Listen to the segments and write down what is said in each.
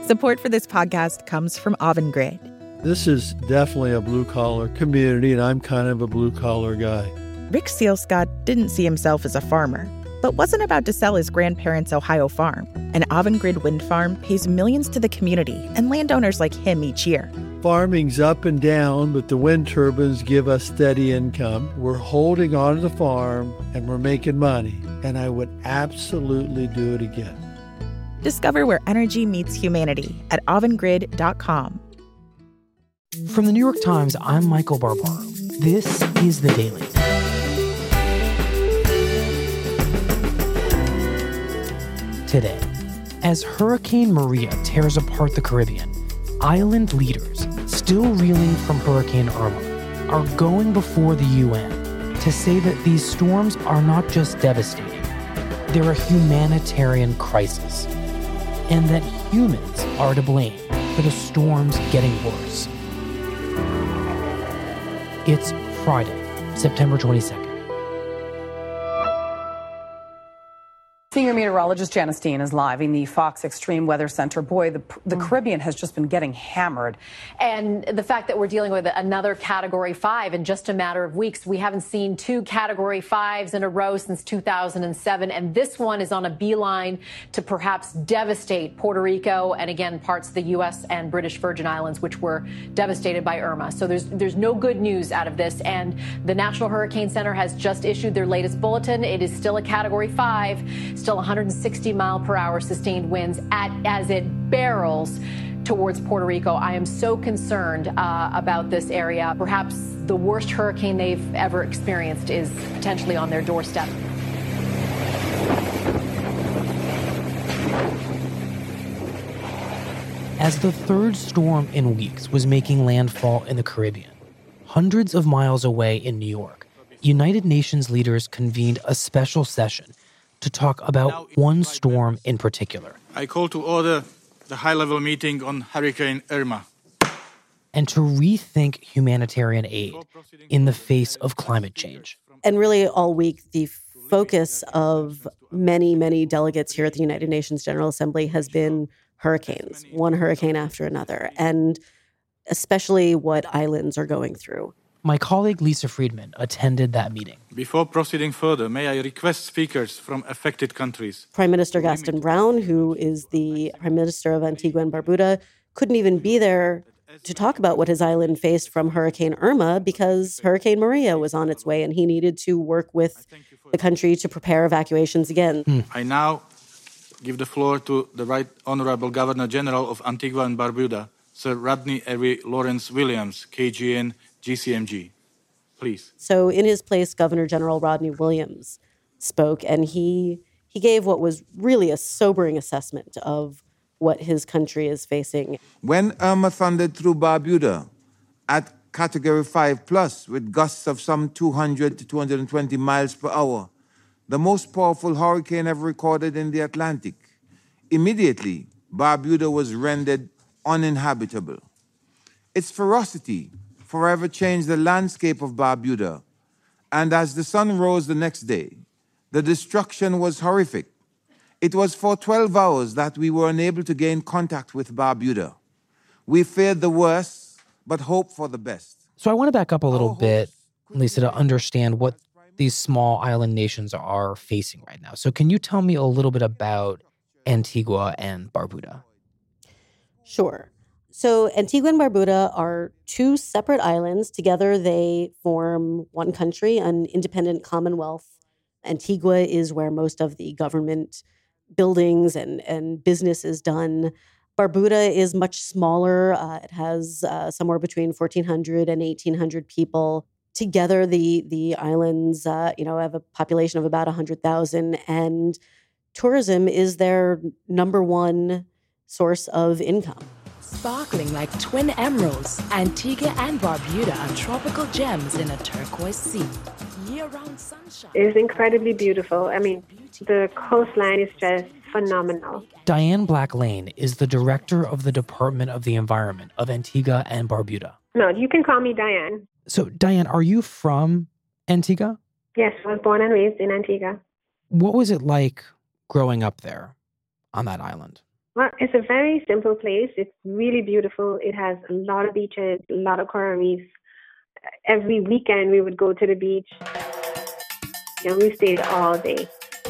Support for this podcast comes from Avangrid. This is definitely a blue-collar community, and I'm kind of a blue-collar guy. Rick Sealscott didn't see himself as a farmer, but wasn't about to sell his grandparents' Ohio farm. An Avangrid wind farm pays millions to the community and landowners like him each year. Farming's up and down, but the wind turbines give us steady income. We're holding on to the farm, and we're making money, and I would absolutely do it again. Discover where energy meets humanity at avangrid.com. From the New York Times, I'm Michael Barbaro. This is The Daily. Today, as Hurricane Maria tears apart the Caribbean, island leaders, still reeling from Hurricane Irma, are going before the UN to say that these storms are not just devastating, they're a humanitarian crisis, and that humans are to blame for the storms getting worse. It's Friday, September 22nd. Senior meteorologist Janice Dean is live in the Fox Extreme Weather Center. Boy, the Caribbean has just been getting hammered. And the fact that we're dealing with another Category 5 in just a matter of weeks. We haven't seen 2 Category 5s in a row since 2007. And this one is on a beeline to perhaps devastate Puerto Rico and, again, parts of the U.S. and British Virgin Islands, which were devastated by Irma. So there's no good news out of this. And the National Hurricane Center has just issued their latest bulletin. It is still a Category 5. Still 160 mile per hour sustained winds as it barrels towards Puerto Rico. I am so concerned about this area. Perhaps the worst hurricane they've ever experienced is potentially on their doorstep. As the third storm in weeks was making landfall in the Caribbean, hundreds of miles away in New York, United Nations leaders convened a special session to talk about one storm in particular. I call to order the high-level meeting on Hurricane Irma. And to rethink humanitarian aid in the face of climate change. And really all week, the focus of many, many delegates here at the United Nations General Assembly has been hurricanes, one hurricane after another, and especially what islands are going through. My colleague Lisa Friedman attended that meeting. Before proceeding further, may I request speakers from affected countries? Prime Minister Gaston Brown, who is the Prime Minister of Antigua and Barbuda, couldn't even be there to talk about what his island faced from Hurricane Irma because Hurricane Maria was on its way and he needed to work with the country to prepare evacuations again. I now give the floor to the Right Honorable Governor General of Antigua and Barbuda, Sir Rodney Ery Lawrence Williams, KGN, GCMG. Please. So in his place, Governor General Rodney Williams spoke, and he gave what was really a sobering assessment of what his country is facing. When Irma thundered through Barbuda at Category 5 plus with gusts of some 200 to 220 miles per hour, the most powerful hurricane ever recorded in the Atlantic, immediately Barbuda was rendered uninhabitable. Its ferocity forever changed the landscape of Barbuda, and as the sun rose the next day, the destruction was horrific. It was for 12 hours that we were unable to gain contact with Barbuda. We feared the worst, but hoped for the best. So I want to back up a little bit, Lisa, to understand what these small island nations are facing right now. So can you tell me a little bit about Antigua and Barbuda? Sure. So Antigua and Barbuda are two separate islands. Together, they form one country, an independent commonwealth. Antigua is where most of the government buildings and business is done. Barbuda is much smaller. It has somewhere between 1,400 and 1,800 people. Together, the islands, have a population of about 100,000, and tourism is their number one source of income. Sparkling like twin emeralds, Antigua and Barbuda are tropical gems in a turquoise sea. Year-round sunshine. It's incredibly beautiful. I mean, the coastline is just phenomenal. Diane Black Lane is the director of the Department of the Environment of Antigua and Barbuda. No, you can call me Diane. So, Diane, are you from Antigua? Yes, I was born and raised in Antigua. What was it like growing up there on that island? Well, it's a very simple place. It's really beautiful. It has a lot of beaches, a lot of coral reefs. Every weekend we would go to the beach and we stayed all day.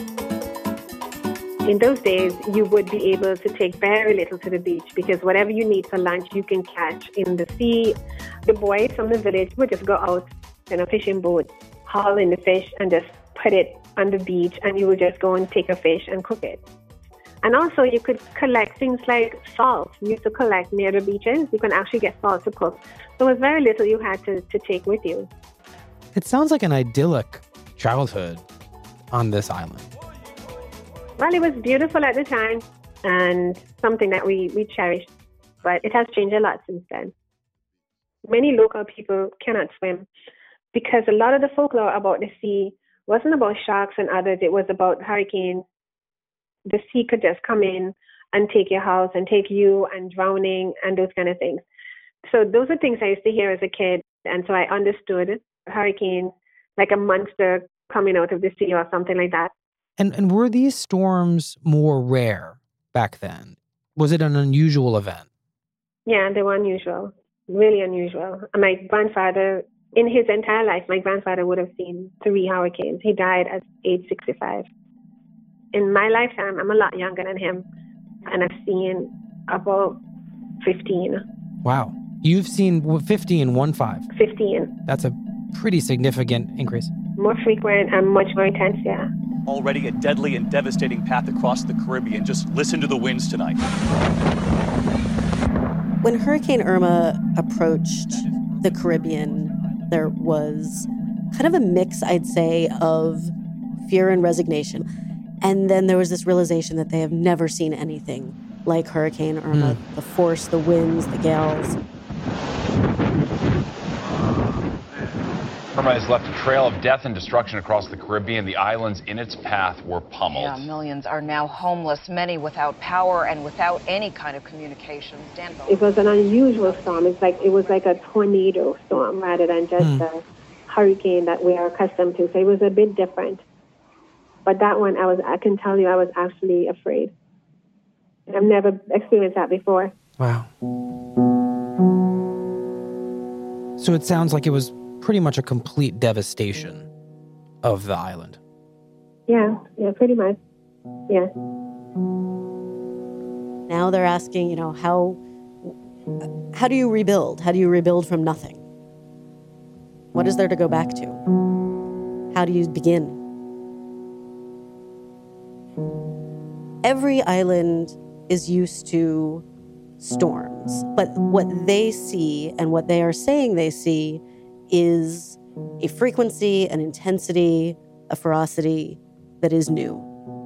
In those days, you would be able to take very little to the beach because whatever you need for lunch, you can catch in the sea. The boys from the village would just go out in a fishing boat, haul in the fish, and just put it on the beach, and you would just go and take a fish and cook it. And also, you could collect things like salt. You used to collect near the beaches. You can actually get salt to cook. So it was very little you had to take with you. It sounds like an idyllic childhood on this island. Well, it was beautiful at the time and something that we cherished, but it has changed a lot since then. Many local people cannot swim because a lot of the folklore about the sea wasn't about sharks and others. It was about hurricanes. The sea could just come in and take your house and take you and drowning and those kind of things. So those are things I used to hear as a kid. And so I understood hurricanes like a monster coming out of the sea or something like that. And were these storms more rare back then? Was it an unusual event? Yeah, they were unusual, really unusual. And my grandfather, in his entire life, my grandfather would have seen 3 hurricanes. He died at age 65. In my lifetime, I'm a lot younger than him, and I've seen about 15. Wow. You've seen 15, 15. That's a pretty significant increase. More frequent and much more intense, yeah. Already a deadly and devastating path across the Caribbean. Just listen to the winds tonight. When Hurricane Irma approached the Caribbean, there was kind of a mix, I'd say, of fear and resignation. And then there was this realization that they have never seen anything like Hurricane Irma. The force, the winds, the gales. Irma has left a trail of death and destruction across the Caribbean. The islands in its path were pummeled. Yeah, millions are now homeless, many without power and without any kind of communications. Dan Bowen. It was an unusual storm. It was like a tornado storm rather than just a hurricane that we are accustomed to. So it was a bit different. But that one, I can tell you, I was actually afraid. I've never experienced that before. Wow. So it sounds like it was pretty much a complete devastation of the island. Yeah, pretty much. Yeah. Now they're asking, how do you rebuild? How do you rebuild from nothing? What is there to go back to? How do you begin? Every island is used to storms, but what they see and what they are saying they see is a frequency, an intensity, a ferocity that is new.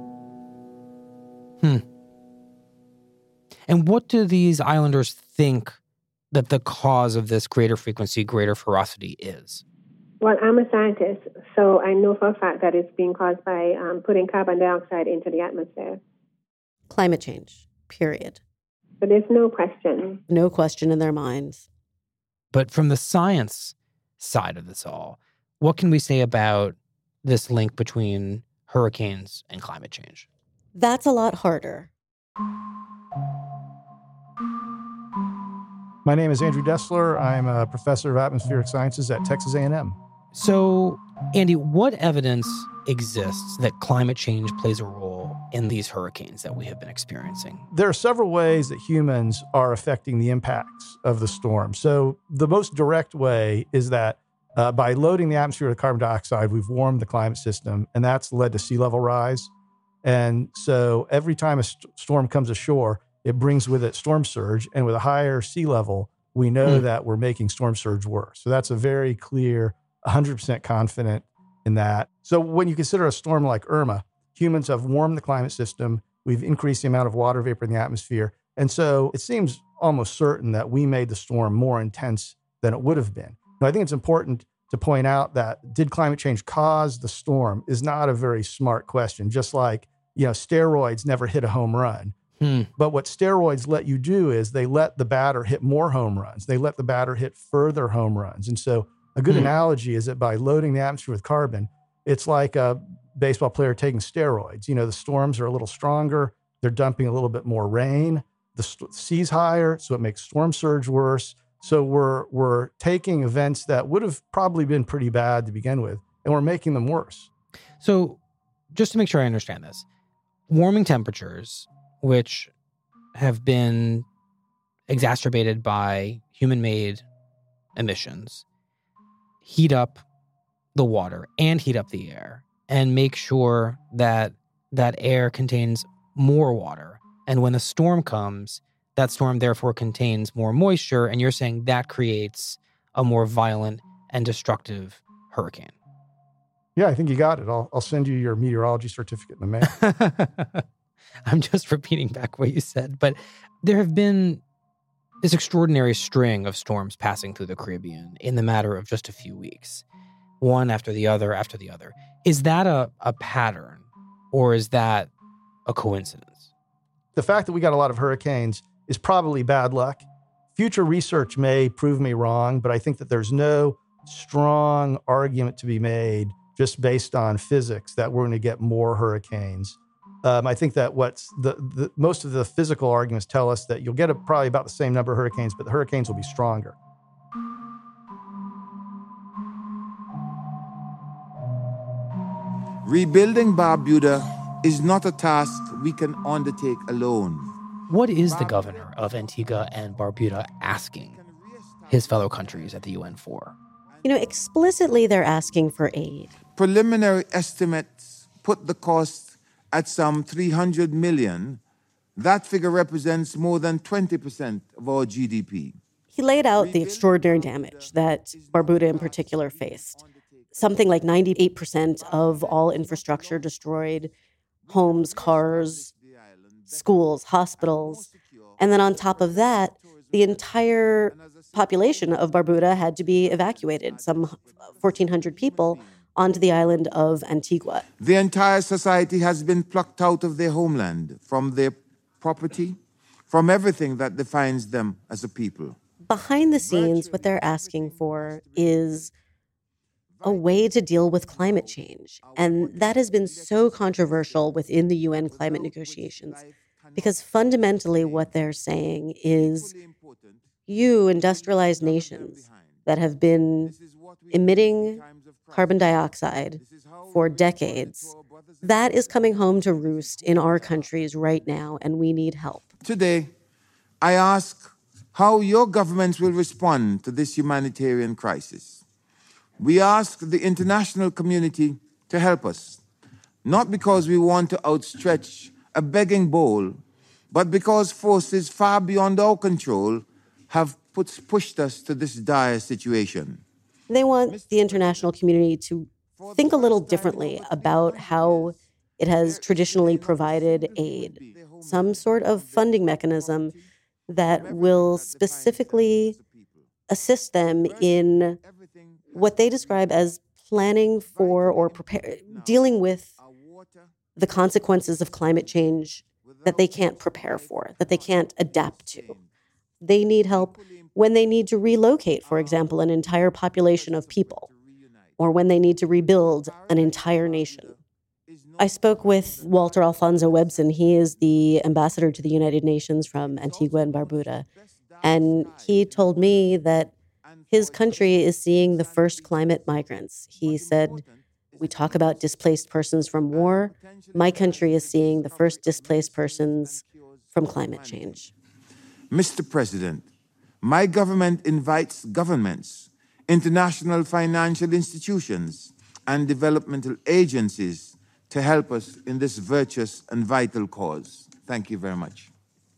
And what do these islanders think that the cause of this greater frequency, greater ferocity is? Well, I'm a scientist, so I know for a fact that it's being caused by putting carbon dioxide into the atmosphere. Climate change, period. But there's no question. No question in their minds. But from the science side of this all, what can we say about this link between hurricanes and climate change? That's a lot harder. My name is Andrew Dessler. I'm a professor of atmospheric sciences at Texas A&M. So, Andy, what evidence exists that climate change plays a role in these hurricanes that we have been experiencing? There are several ways that humans are affecting the impacts of the storm. So the most direct way is that by loading the atmosphere with carbon dioxide, we've warmed the climate system, and that's led to sea level rise. And so every time a storm comes ashore, it brings with it storm surge. And with a higher sea level, we know that we're making storm surge worse. So that's a very clear, 100% confident in that. So when you consider a storm like Irma, humans have warmed the climate system. We've increased the amount of water vapor in the atmosphere. And so it seems almost certain that we made the storm more intense than it would have been. Now, I think it's important to point out that did climate change cause the storm is not a very smart question. Just like, steroids never hit a home run. But what steroids let you do is they let the batter hit more home runs. They let the batter hit further home runs. And so a good analogy is that by loading the atmosphere with carbon, it's like a baseball player taking steroids. The storms are a little stronger, They're dumping a little bit more rain. The sea's higher, so it makes storm surge worse. So we're taking events that would have probably been pretty bad to begin with, and we're making them worse. So just to make sure I understand this, warming temperatures, which have been exacerbated by human-made emissions, heat up the water and heat up the air and make sure that that air contains more water. And when a storm comes, that storm therefore contains more moisture, and you're saying that creates a more violent and destructive hurricane. Yeah, I think you got it. I'll send you your meteorology certificate in the mail. I'm just repeating back what you said, but there have been this extraordinary string of storms passing through the Caribbean in the matter of just a few weeks, one after the other after the other. Is that a pattern, or is that a coincidence? The fact that we got a lot of hurricanes is probably bad luck. Future research may prove me wrong, but I think that there's no strong argument to be made just based on physics that we're going to get more hurricanes. I think that what's the most of the physical arguments tell us that you'll get probably about the same number of hurricanes, but the hurricanes will be stronger. Rebuilding Barbuda is not a task we can undertake alone. What is the governor of Antigua and Barbuda asking his fellow countries at the UN for? Explicitly they're asking for aid. Preliminary estimates put the cost at some 300 million. That figure represents more than 20% of our GDP. He laid out the extraordinary damage that Barbuda in particular faced. Something like 98% of all infrastructure destroyed, homes, cars, schools, hospitals. And then on top of that, the entire population of Barbuda had to be evacuated, some 1,400 people, onto the island of Antigua. The entire society has been plucked out of their homeland, from their property, from everything that defines them as a people. Behind the scenes, what they're asking for is a way to deal with climate change. And that has been so controversial within the UN climate negotiations, because fundamentally what they're saying is you industrialized nations that have been emitting carbon dioxide for decades, that is coming home to roost in our countries right now, and we need help. Today, I ask how your governments will respond to this humanitarian crisis. We ask the international community to help us, not because we want to outstretch a begging bowl, but because forces far beyond our control have pushed us to this dire situation. They want the international community to think a little differently about how it has traditionally provided aid, some sort of funding mechanism that will specifically assist them in what they describe as planning for or dealing with the consequences of climate change that they can't prepare for, that they can't adapt to. They need help when they need to relocate, for example, an entire population of people, or when they need to rebuild an entire nation. I spoke with Walter Alfonso Webson. He is the ambassador to the United Nations from Antigua and Barbuda. And he told me that his country is seeing the first climate migrants. He said, we talk about displaced persons from war. My country is seeing the first displaced persons from climate change. Mr. President, my government invites governments, international financial institutions, and developmental agencies to help us in this virtuous and vital cause. Thank you very much.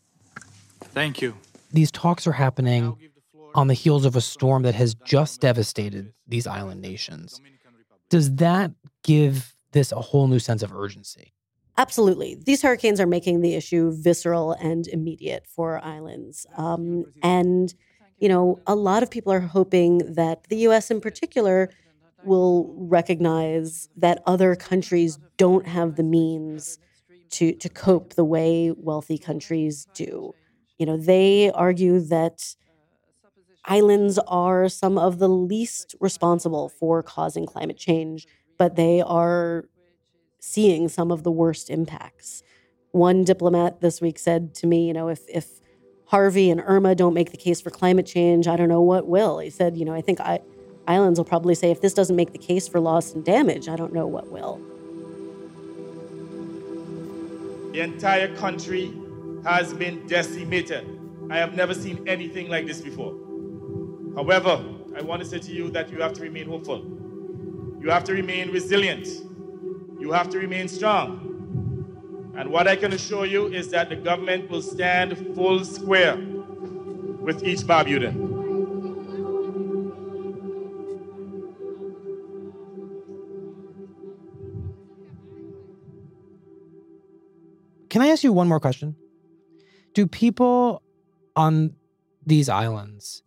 Thank you. These talks are happening on the heels of a storm that has just devastated these island nations. Does that give this a whole new sense of urgency? Absolutely. These hurricanes are making the issue visceral and immediate for islands. And, a lot of people are hoping that the U.S. in particular will recognize that other countries don't have the means to cope the way wealthy countries do. They argue that islands are some of the least responsible for causing climate change, but they are seeing some of the worst impacts. One diplomat this week said to me, if Harvey and Irma don't make the case for climate change, I don't know what will. He said, I think islands will probably say, if this doesn't make the case for loss and damage, I don't know what will. The entire country has been decimated. I have never seen anything like this before. However, I want to say to you that you have to remain hopeful. You have to remain resilient. You have to remain strong. And what I can assure you is that the government will stand full square with each Barbudan. Can I ask you one more question? Do people on these islands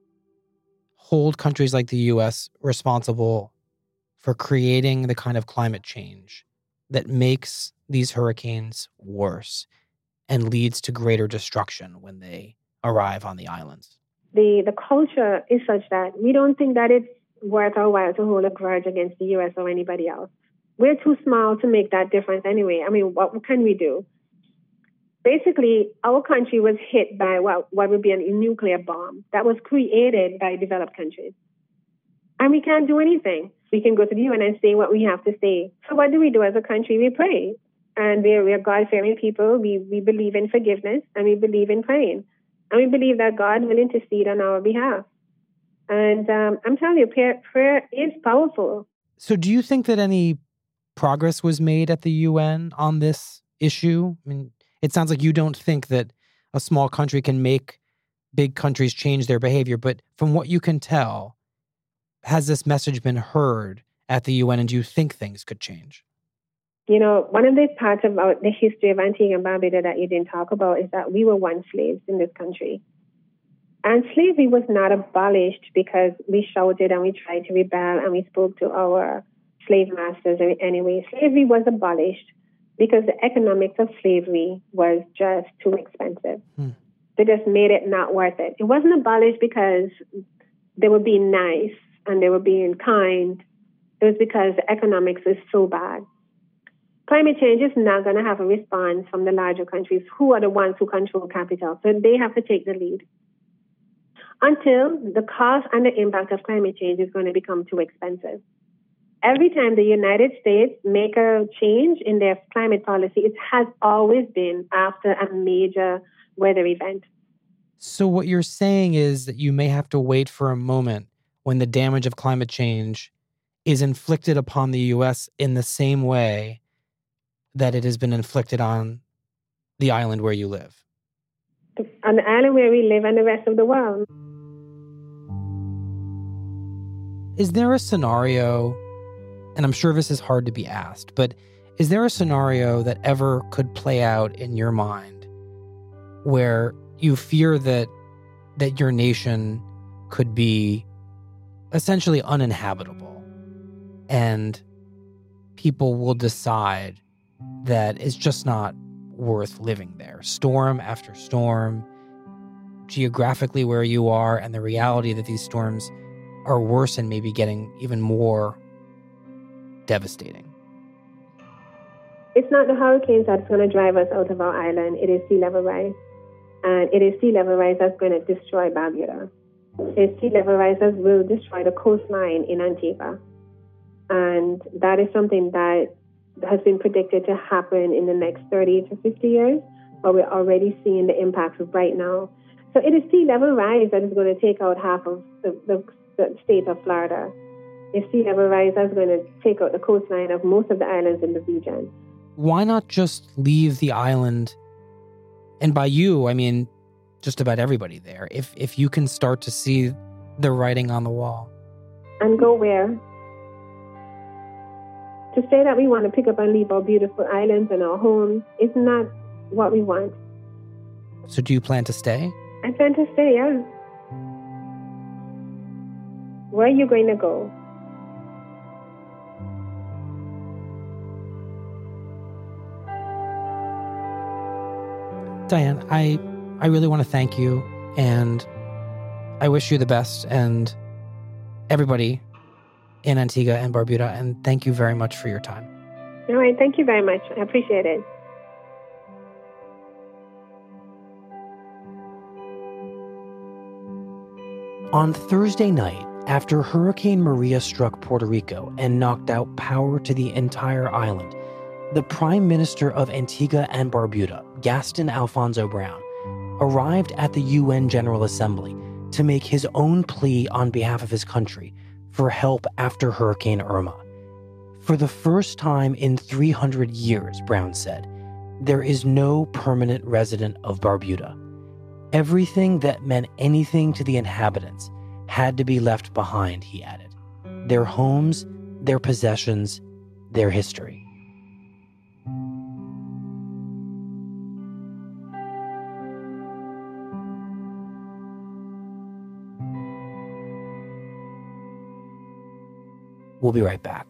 hold countries like the U.S. responsible for creating the kind of climate change that makes these hurricanes worse and leads to greater destruction when they arrive on the islands? The culture is such that we don't think that it's worth our while to hold a grudge against the U.S. or anybody else. We're too small to make that difference anyway. I mean, what can we do? Basically, our country was hit by what would be a nuclear bomb that was created by developed countries. And we can't do anything. We can go to the UN and say what we have to say. So what do we do as a country? We pray. And we're God-fearing people. We believe in forgiveness, and we believe in praying. And we believe that God will intercede on our behalf. And I'm telling you, prayer is powerful. So do you think that any progress was made at the UN on this issue? I mean, it sounds like you don't think that a small country can make big countries change their behavior. But from what you can tell, has this message been heard at the UN, and do you think things could change? You know, one of the parts about the history of Antigua and Barbuda that you didn't talk about is that we were once slaves in this country. And slavery was not abolished because we shouted and we tried to rebel and we spoke to our slave masters anyway. Slavery was abolished because the economics of slavery was just too expensive. They just made it not worth it. It wasn't abolished because they were being nice and they were being kind. It was because the economics was so bad. Climate change is not going to have a response from the larger countries who are the ones who control capital. So they have to take the lead. Until the cost and the impact of climate change is going to become too expensive. Every time the United States make a change in their climate policy, it has always been after a major weather event. So what you're saying is that you may have to wait for a moment when the damage of climate change is inflicted upon the U.S. in the same way that it has been inflicted on the island where you live. On the island where we live and the rest of the world. Is there a scenario, and I'm sure this is hard to be asked, but is there a scenario that ever could play out in your mind where you fear that your nation could be essentially uninhabitable and people will decide that it's just not worth living there? Storm after storm, geographically where you are, and the reality that these storms are worse and maybe getting even more devastating. It's not the hurricanes that's going to drive us out of our island. It is sea level rise. And it is sea level rise that's going to destroy Barbuda. It's sea level rise that will destroy the coastline in Antigua. And that is something that has been predicted to happen in the next 30 to 50 years, but we're already seeing the impacts right now. So it is sea level rise that is going to take out half of the state of Florida. It's sea level rise that's going to take out the coastline of most of the islands in the region. Why not just leave the island? And by you, I mean just about everybody there. If you can start to see the writing on the wall. And go where? To say that we want to pick up and leave our beautiful islands and our homes is not what we want. So do you plan to stay? I plan to stay, yeah. Where are you going to go? Diane, I really want to thank you, and I wish you the best, and everybody in Antigua and Barbuda, and thank you very much for your time. All right, thank you very much. I appreciate it. On Thursday night, after Hurricane Maria struck Puerto Rico and knocked out power to the entire island, the Prime Minister of Antigua and Barbuda, Gaston Alfonso Brown, arrived at the UN General Assembly to make his own plea on behalf of his country for help after Hurricane Irma. For the first time in 300 years, Brown said, there is no permanent resident of Barbuda. Everything that meant anything to the inhabitants had to be left behind, he added. Their homes, their possessions, their history. We'll be right back.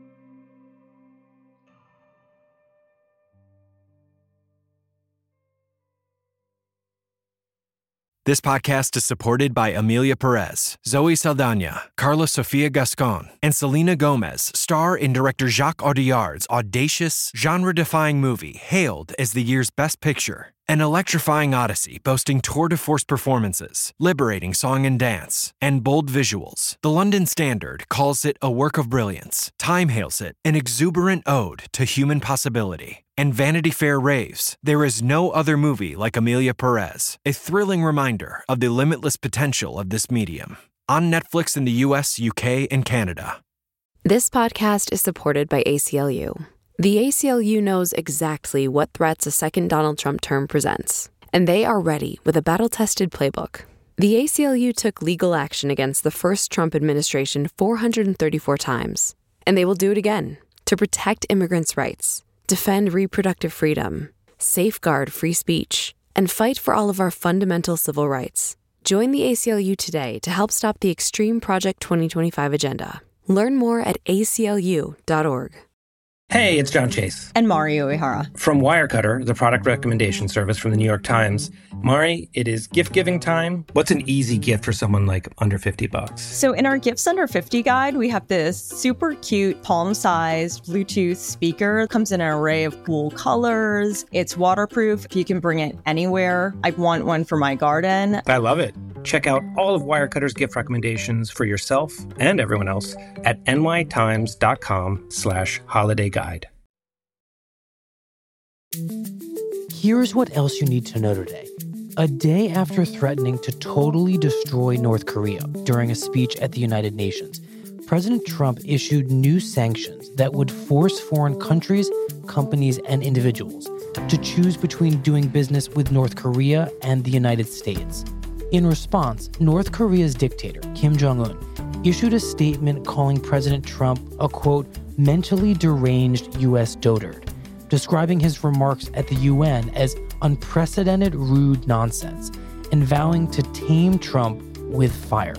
This podcast is supported by Amelia Perez, Zoe Saldana, Carla Sofia Gascon, and Selena Gomez star in director Jacques Audiard's audacious, genre-defying movie hailed as the year's best picture. An electrifying odyssey boasting tour de force performances, liberating song and dance, and bold visuals. The London Standard calls it a work of brilliance. Time hails it an exuberant ode to human possibility. And Vanity Fair raves, there is no other movie like Amelia Perez, a thrilling reminder of the limitless potential of this medium. On Netflix in the US, UK, and Canada. This podcast is supported by ACLU. The ACLU knows exactly what threats a second Donald Trump term presents, and they are ready with a battle-tested playbook. The ACLU took legal action against the first Trump administration 434 times, and they will do it again to protect immigrants' rights, defend reproductive freedom, safeguard free speech, and fight for all of our fundamental civil rights. Join the ACLU today to help stop the Extreme Project 2025 agenda. Learn more at aclu.org. Hey, it's John Chase. And Mari Uehara. From Wirecutter, the product recommendation service from the New York Times. Mari, it is gift-giving time. What's an easy gift for someone like under $50? So in our Gifts Under 50 guide, we have this super cute palm-sized Bluetooth speaker. It comes in an array of cool colors. It's waterproof. You can bring it anywhere. I want one for my garden. I love it. Check out all of Wirecutter's gift recommendations for yourself and everyone else at nytimes.com/holiday guide. Here's what else you need to know today. A day after threatening to totally destroy North Korea during a speech at the United Nations, President Trump issued new sanctions that would force foreign countries, companies, and individuals to choose between doing business with North Korea and the United States. In response, North Korea's dictator, Kim Jong-un, issued a statement calling President Trump a, quote, mentally deranged U.S. dotard, describing his remarks at the UN as unprecedented rude nonsense and vowing to tame Trump with fire.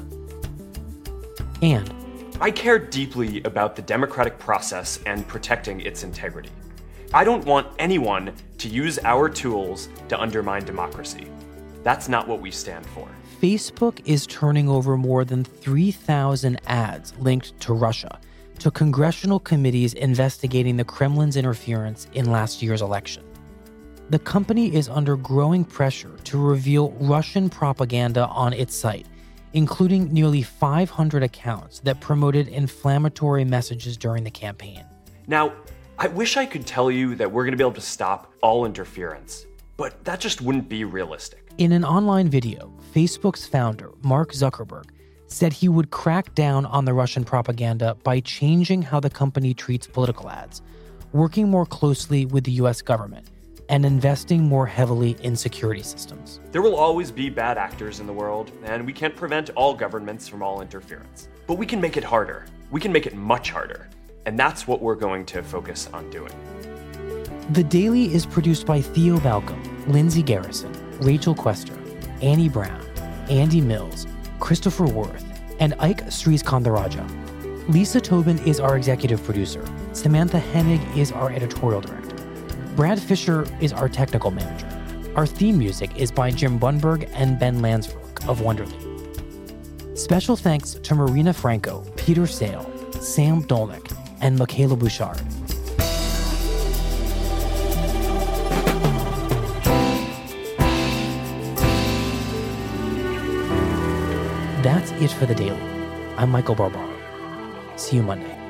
And I care deeply about the democratic process and protecting its integrity. I don't want anyone to use our tools to undermine democracy. That's not what we stand for. Facebook is turning over more than 3,000 ads linked to Russia to congressional committees investigating the Kremlin's interference in last year's election. The company is under growing pressure to reveal Russian propaganda on its site, including nearly 500 accounts that promoted inflammatory messages during the campaign. Now, I wish I could tell you that we're going to be able to stop all interference, but that just wouldn't be realistic. In an online video, Facebook's founder, Mark Zuckerberg, said he would crack down on the Russian propaganda by changing how the company treats political ads, working more closely with the U.S. government, and investing more heavily in security systems. There will always be bad actors in the world, and we can't prevent all governments from all interference. But we can make it harder. We can make it much harder. And that's what we're going to focus on doing. The Daily is produced by Theo Balcom, Lindsay Garrison, Rachel Quester, Annie Brown, Andy Mills, Christopher Worth, and Ike Sriskandaraja. Lisa Tobin is our executive producer. Samantha Hennig is our editorial director. Brad Fisher is our technical manager. Our theme music is by Jim Bunberg and Ben Landsberg of Wonderly. Special thanks to Marina Franco, Peter Sale, Sam Dolnick, and Michaela Bouchard. That's it for The Daily. I'm Michael Barbaro. See you Monday.